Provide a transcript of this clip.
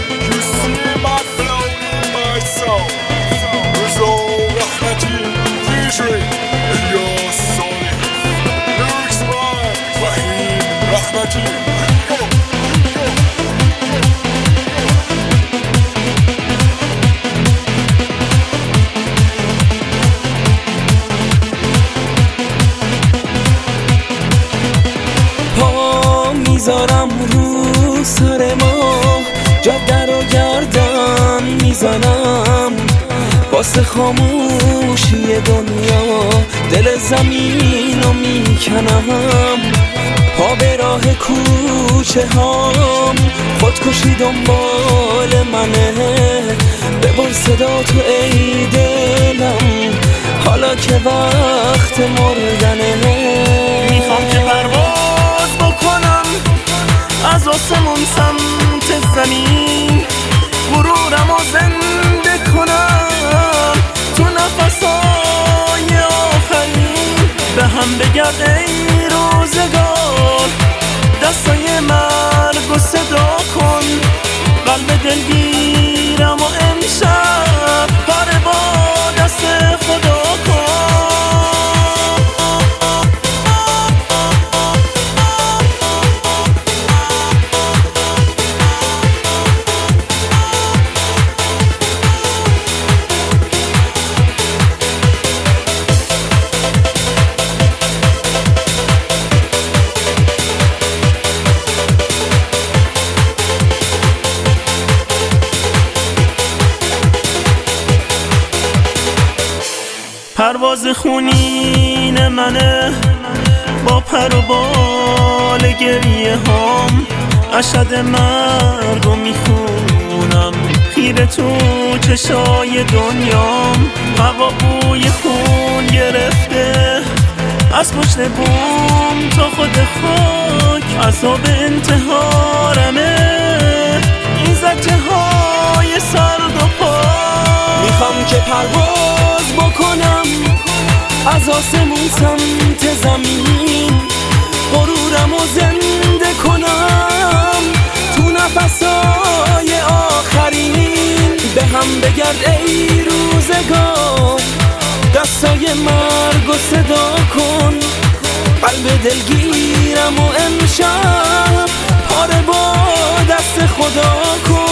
You see my blood in my soul. رضا رحمتی featuring الیاس صالح. Lyrics by وحید رحمتی. میذارم رو سر ما، جاده رو گردن میزنم، واسه خاموشی دنیا دل زمین رو میکنم. پا به راه کوچه هام، خودکشی دنبال منه، ببر صدا تو ای دلم، حالا که وقت مردنه. میخوام که پرواز بکنم از آسمون سمت زمین، غرورم رو زنده کنم تو نفسای آخرین. به هم بگرد ای روزگار، دستای مرگ رو صدا کن، قلب دلگیرم و امشب پاره با دست خدا کن. پرواز خونین منه با پر و بال گریه هام، اشهد مرگ رو میخونم خیره تو چشای دنیام. هوا بوی خون گرفته از پشت بوم تا خود خاک، عذاب انتحارمه این زجه های سرد و پاک. میخوام که پرواز بکنم از آسمون سمت زمین، غرورم رو زنده کنم تو نفسای آخرین. به هم بگرد ای روزگار، دستای مرگ رو صدا کن، قلب دلگیرم و امشب پاره با دست خدا کن.